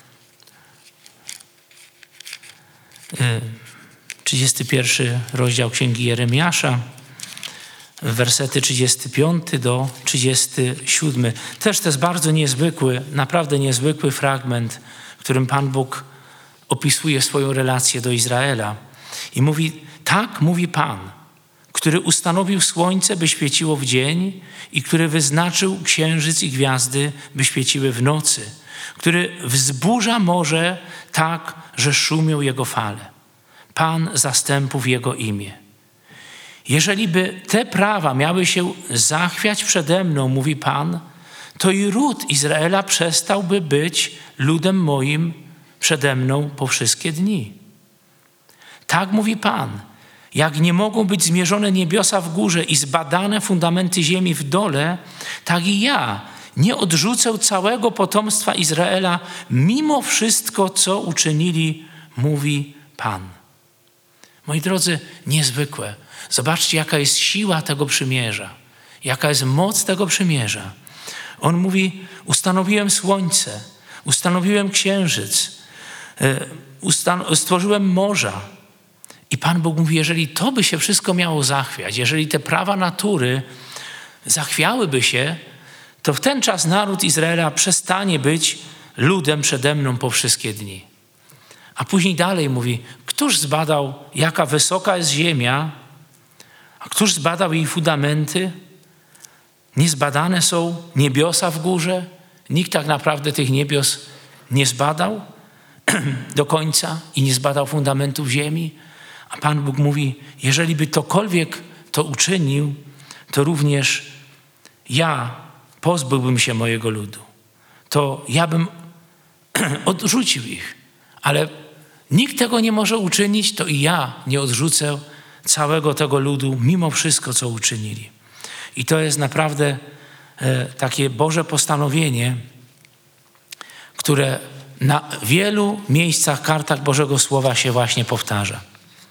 trzydziesty pierwszy rozdział Księgi Jeremiasza, wersety trzydziesty piąty do trzydziesty siódmy. Też to jest bardzo niezwykły, naprawdę niezwykły fragment, w którym Pan Bóg opisuje swoją relację do Izraela. I mówi, tak mówi Pan, który ustanowił słońce, by świeciło w dzień i który wyznaczył księżyc i gwiazdy, by świeciły w nocy, który wzburza morze tak, że szumią jego fale. Pan zastępów jego imię. Jeżeli by te prawa miały się zachwiać przede mną, mówi Pan, to i ród Izraela przestałby być ludem moim przede mną po wszystkie dni. Tak mówi Pan. Jak nie mogą być zmierzone niebiosa w górze i zbadane fundamenty ziemi w dole, tak i ja nie odrzucę całego potomstwa Izraela mimo wszystko, co uczynili, mówi Pan. Moi drodzy, niezwykłe. Zobaczcie, jaka jest siła tego przymierza. Jaka jest moc tego przymierza. On mówi, ustanowiłem słońce, ustanowiłem księżyc, ustan- stworzyłem morza. I Pan Bóg mówi, jeżeli to by się wszystko miało zachwiać, jeżeli te prawa natury zachwiałyby się, to w ten czas naród Izraela przestanie być ludem przede mną po wszystkie dni. A później dalej mówi, któż zbadał, jaka wysoka jest ziemia, a któż zbadał jej fundamenty? Niezbadane są niebiosa w górze. Nikt tak naprawdę tych niebios nie zbadał do końca i nie zbadał fundamentów ziemi. A Pan Bóg mówi, jeżeli by ktokolwiek to uczynił, to również ja pozbyłbym się mojego ludu. to ja bym odrzucił ich. Ale nikt tego nie może uczynić, to i ja nie odrzucę całego tego ludu, mimo wszystko, co uczynili. I to jest naprawdę e, takie Boże postanowienie, które na wielu miejscach, kartach Bożego Słowa się właśnie powtarza.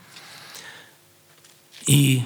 I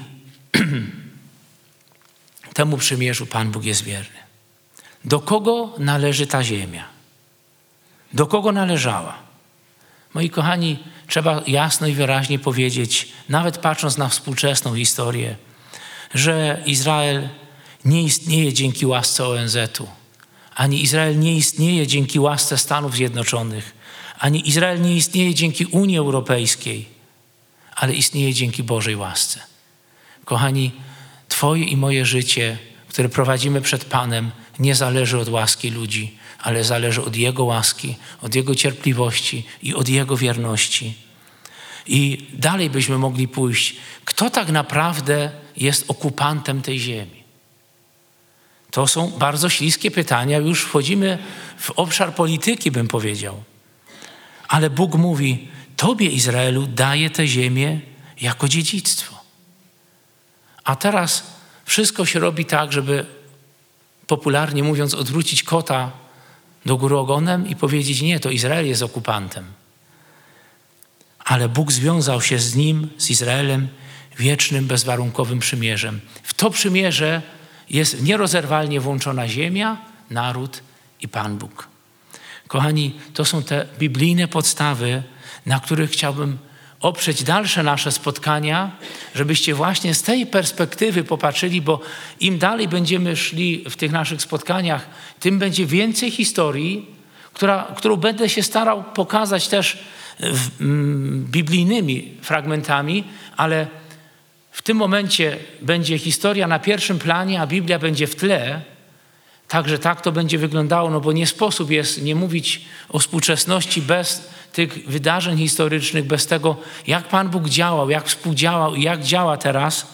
temu przymierzu Pan Bóg jest wierny. Do kogo należy ta ziemia? Do kogo należała? Moi kochani, trzeba jasno i wyraźnie powiedzieć, nawet patrząc na współczesną historię, że Izrael nie istnieje dzięki łasce O N Z-u, ani Izrael nie istnieje dzięki łasce Stanów Zjednoczonych, ani Izrael nie istnieje dzięki Unii Europejskiej, ale istnieje dzięki Bożej łasce. Kochani, Twoje i moje życie, które prowadzimy przed Panem, nie zależy od łaski ludzi, ale zależy od Jego łaski, od Jego cierpliwości i od Jego wierności. I dalej byśmy mogli pójść. Kto tak naprawdę jest okupantem tej ziemi? To są bardzo śliskie pytania. Już wchodzimy w obszar polityki, bym powiedział. Ale Bóg mówi, Tobie, Izraelu, daję tę ziemię jako dziedzictwo. A teraz wszystko się robi tak, żeby popularnie mówiąc odwrócić kota do góry ogonem i powiedzieć, nie, to Izrael jest okupantem. Ale Bóg związał się z nim, z Izraelem, wiecznym, bezwarunkowym przymierzem. W to przymierze jest nierozerwalnie włączona ziemia, naród i Pan Bóg. Kochani, to są te biblijne podstawy, na których chciałbym oprzeć dalsze nasze spotkania, żebyście właśnie z tej perspektywy popatrzyli, bo im dalej będziemy szli w tych naszych spotkaniach, tym będzie więcej historii, która, którą będę się starał pokazać też w, mm, biblijnymi fragmentami, ale w tym momencie będzie historia na pierwszym planie, a Biblia będzie w tle. Także tak to będzie wyglądało, no bo nie sposób jest nie mówić o współczesności bez tych wydarzeń historycznych, bez tego, jak Pan Bóg działał, jak współdziałał i jak działa teraz,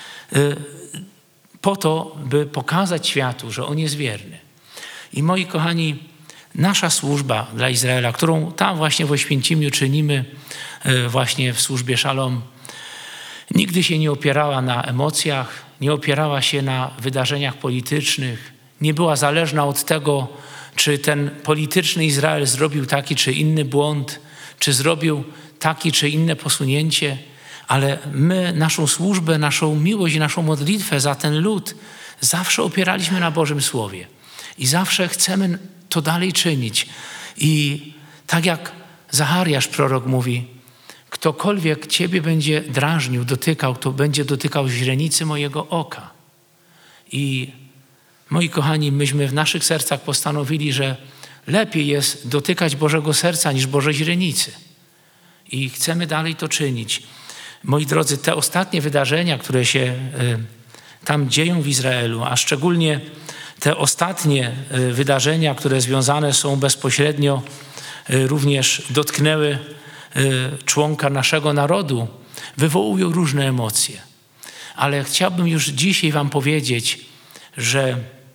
po to, by pokazać światu, że On jest wierny. I moi kochani, nasza służba dla Izraela, którą tam właśnie w Oświęcimiu czynimy, właśnie w służbie Szalom, nigdy się nie opierała na emocjach, nie opierała się na wydarzeniach politycznych, nie była zależna od tego, czy ten polityczny Izrael zrobił taki czy inny błąd, czy zrobił taki czy inne posunięcie, ale my naszą służbę, naszą miłość i naszą modlitwę za ten lud zawsze opieraliśmy na Bożym Słowie. I zawsze chcemy to dalej czynić. I tak jak Zachariasz prorok mówi, ktokolwiek Ciebie będzie drażnił, dotykał, to będzie dotykał źrenicy mojego oka. I moi kochani, myśmy w naszych sercach postanowili, że lepiej jest dotykać Bożego serca niż Bożej źrenicy. I chcemy dalej to czynić. Moi drodzy, te ostatnie wydarzenia, które się y, tam dzieją w Izraelu, a szczególnie te ostatnie y, wydarzenia, które związane są bezpośrednio, y, również dotknęły y, członka naszego narodu, wywołują różne emocje. Ale chciałbym już dzisiaj wam powiedzieć, że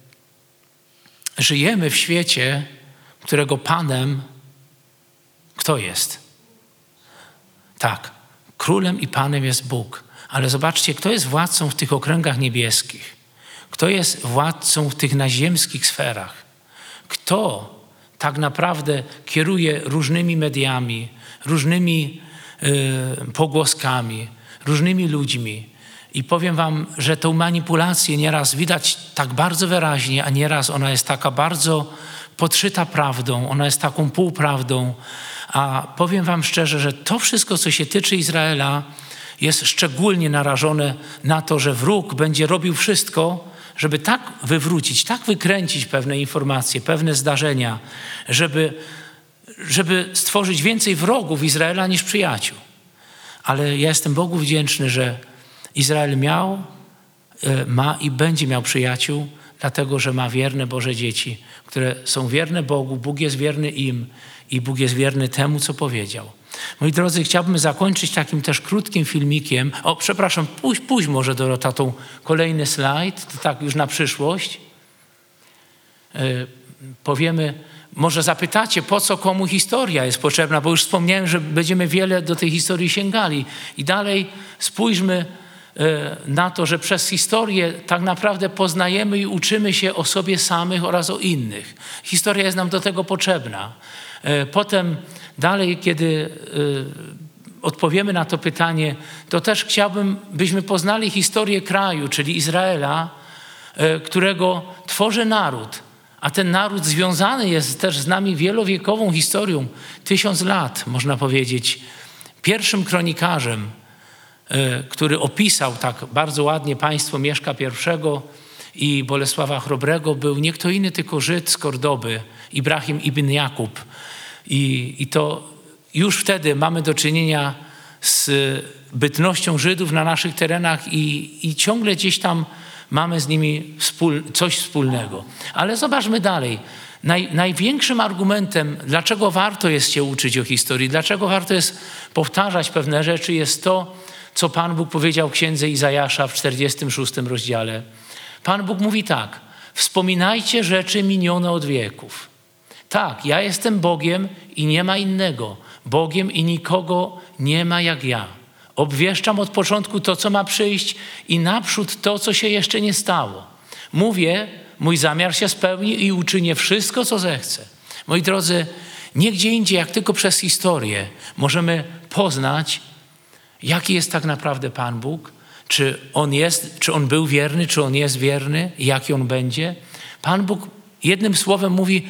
żyjemy w świecie, którego Panem kto jest? Tak, królem i Panem jest Bóg. Ale zobaczcie, kto jest władcą w tych okręgach niebieskich? Kto jest władcą w tych naziemskich sferach? Kto tak naprawdę kieruje różnymi mediami, różnymi y, pogłoskami, różnymi ludźmi? I powiem wam, że tą manipulację nieraz widać tak bardzo wyraźnie, a nieraz ona jest taka bardzo podszyta prawdą, ona jest taką półprawdą. A powiem wam szczerze, że to wszystko, co się tyczy Izraela, jest szczególnie narażone na to, że wróg będzie robił wszystko, żeby tak wywrócić, tak wykręcić pewne informacje, pewne zdarzenia, żeby, żeby stworzyć więcej wrogów Izraela niż przyjaciół. Ale ja jestem Bogu wdzięczny, że Izrael miał, ma i będzie miał przyjaciół, dlatego że ma wierne Boże dzieci, które są wierne Bogu, Bóg jest wierny im i Bóg jest wierny temu, co powiedział. Moi drodzy, chciałbym zakończyć takim też krótkim filmikiem. O, przepraszam, pójdź, pójdź może Dorota tą kolejny slajd, to tak już na przyszłość. Yy, powiemy Może zapytacie, po co komu historia jest potrzebna, bo już wspomniałem, że będziemy wiele do tej historii sięgali. I dalej spójrzmy na to, że przez historię tak naprawdę poznajemy i uczymy się o sobie samych oraz o innych. Historia jest nam do tego potrzebna. Potem dalej, kiedy odpowiemy na to pytanie, to też chciałbym, byśmy poznali historię kraju, czyli Izraela, którego tworzy naród. A ten naród związany jest też z nami wielowiekową historią, tysiąc lat, można powiedzieć. Pierwszym kronikarzem, który opisał tak bardzo ładnie państwo Mieszka pierwszego i Bolesława Chrobrego, był nie kto inny, tylko Żyd z Kordoby, Ibrahim ibn Jakub. I, i to już wtedy mamy do czynienia z bytnością Żydów na naszych terenach i, i ciągle gdzieś tam mamy z nimi wspól, coś wspólnego. Ale zobaczmy dalej. Naj, największym argumentem, dlaczego warto jest się uczyć o historii, dlaczego warto jest powtarzać pewne rzeczy, jest to, co Pan Bóg powiedział w księdze Izajasza w czterdziestym szóstym rozdziale. Pan Bóg mówi tak: wspominajcie rzeczy minione od wieków. Tak, ja jestem Bogiem i nie ma innego. Bogiem i nikogo nie ma jak ja. Obwieszczam od początku to, co ma przyjść i naprzód to, co się jeszcze nie stało. Mówię, mój zamiar się spełni i uczynię wszystko, co zechcę. Moi drodzy, nie gdzie indziej, jak tylko przez historię możemy poznać, jaki jest tak naprawdę Pan Bóg, czy On jest, czy On był wierny, czy On jest wierny, jaki On będzie. Pan Bóg jednym słowem mówi: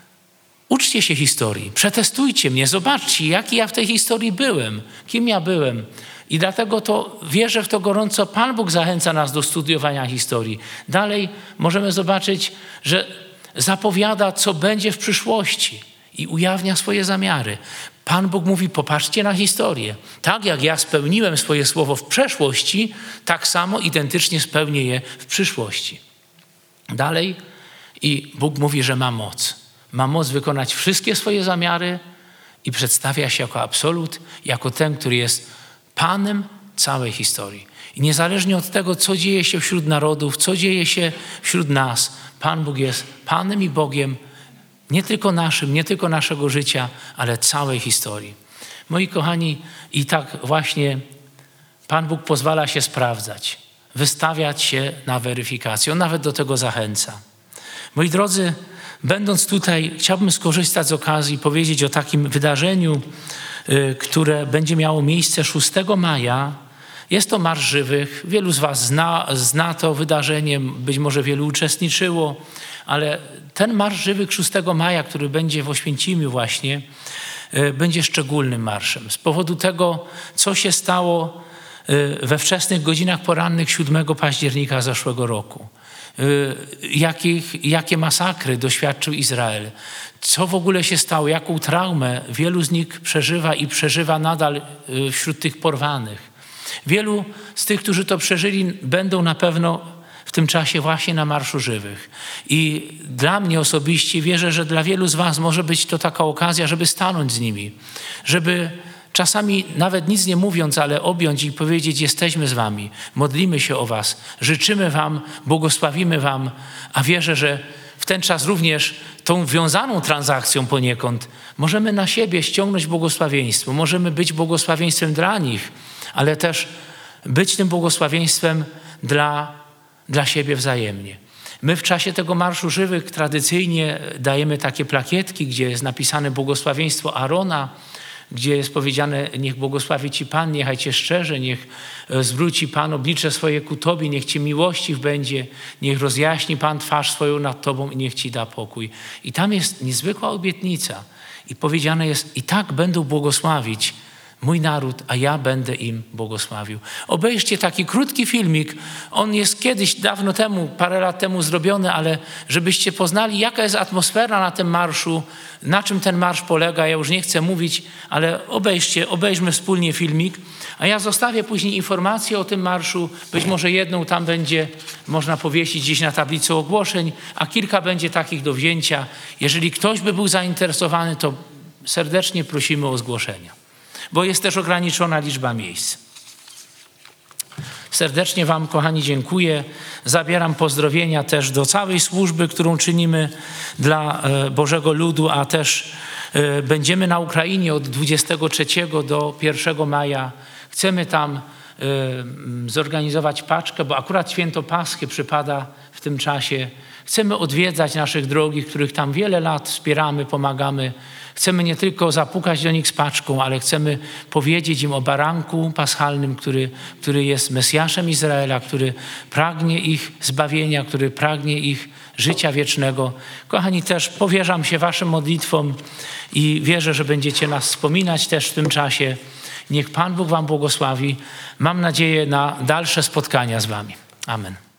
uczcie się historii, przetestujcie mnie, zobaczcie, jaki ja w tej historii byłem, kim ja byłem. I dlatego to wierzę w to gorąco. Pan Bóg zachęca nas do studiowania historii. Dalej możemy zobaczyć, że zapowiada, co będzie w przyszłości i ujawnia swoje zamiary. Pan Bóg mówi: popatrzcie na historię. Tak jak ja spełniłem swoje słowo w przeszłości, tak samo identycznie spełnię je w przyszłości. Dalej i Bóg mówi, że ma moc. Ma moc wykonać wszystkie swoje zamiary i przedstawia się jako absolut, jako ten, który jest Panem całej historii. I niezależnie od tego, co dzieje się wśród narodów, co dzieje się wśród nas, Pan Bóg jest Panem i Bogiem nie tylko naszym, nie tylko naszego życia, ale całej historii. Moi kochani, i tak właśnie Pan Bóg pozwala się sprawdzać, wystawiać się na weryfikację. On nawet do tego zachęca. Moi drodzy, będąc tutaj, chciałbym skorzystać z okazji i powiedzieć o takim wydarzeniu, które będzie miało miejsce szóstego maja. Jest to Marsz Żywych. Wielu z was zna, zna to wydarzenie, być może wielu uczestniczyło, ale ten Marsz Żywych szóstego maja, który będzie w Oświęcimiu właśnie, będzie szczególnym marszem. Z powodu tego, co się stało we wczesnych godzinach porannych siódmego października zeszłego roku. Jakich, jakie masakry doświadczył Izrael. Co w ogóle się stało, jaką traumę wielu z nich przeżywa i przeżywa nadal wśród tych porwanych. Wielu z tych, którzy to przeżyli, będą na pewno w tym czasie właśnie na Marszu Żywych. I dla mnie osobiście wierzę, że dla wielu z was może być to taka okazja, żeby stanąć z nimi, żeby czasami nawet nic nie mówiąc, ale objąć i powiedzieć: jesteśmy z wami, modlimy się o was, życzymy wam, błogosławimy wam, a wierzę, że w ten czas również tą wiązaną transakcją poniekąd możemy na siebie ściągnąć błogosławieństwo, możemy być błogosławieństwem dla nich, ale też być tym błogosławieństwem dla, dla siebie wzajemnie. My w czasie tego Marszu Żywych tradycyjnie dajemy takie plakietki, gdzie jest napisane błogosławieństwo Arona, gdzie jest powiedziane: niech błogosławi ci Pan, niechaj cię szczerze, niech zwróci Pan oblicze swoje ku tobie, niech ci miłościw będzie, niech rozjaśni Pan twarz swoją nad tobą i niech ci da pokój. I tam jest niezwykła obietnica i powiedziane jest: i tak będą błogosławić mój naród, a ja będę im błogosławił. Obejrzcie taki krótki filmik. On jest kiedyś, dawno temu, parę lat temu zrobiony, ale żebyście poznali, jaka jest atmosfera na tym marszu, na czym ten marsz polega. Ja już nie chcę mówić, ale obejrzcie, obejrzmy wspólnie filmik, a ja zostawię później informację o tym marszu. Być może jedną tam będzie można powiesić gdzieś na tablicy ogłoszeń, a kilka będzie takich do wzięcia. Jeżeli ktoś by był zainteresowany, to serdecznie prosimy o zgłoszenia, bo jest też ograniczona liczba miejsc. Serdecznie wam, kochani, dziękuję. Zabieram pozdrowienia też do całej służby, którą czynimy dla Bożego Ludu, a też będziemy na Ukrainie od dwudziestego trzeciego do pierwszego maja. Chcemy tam zorganizować paczkę, bo akurat święto Paschy przypada w tym czasie. Chcemy odwiedzać naszych drogich, których tam wiele lat wspieramy, pomagamy. Chcemy nie tylko zapukać do nich z paczką, ale chcemy powiedzieć im o baranku paschalnym, który, który jest Mesjaszem Izraela, który pragnie ich zbawienia, który pragnie ich życia wiecznego. Kochani, też powierzam się waszym modlitwom i wierzę, że będziecie nas wspominać też w tym czasie. Niech Pan Bóg wam błogosławi. Mam nadzieję na dalsze spotkania z wami. Amen.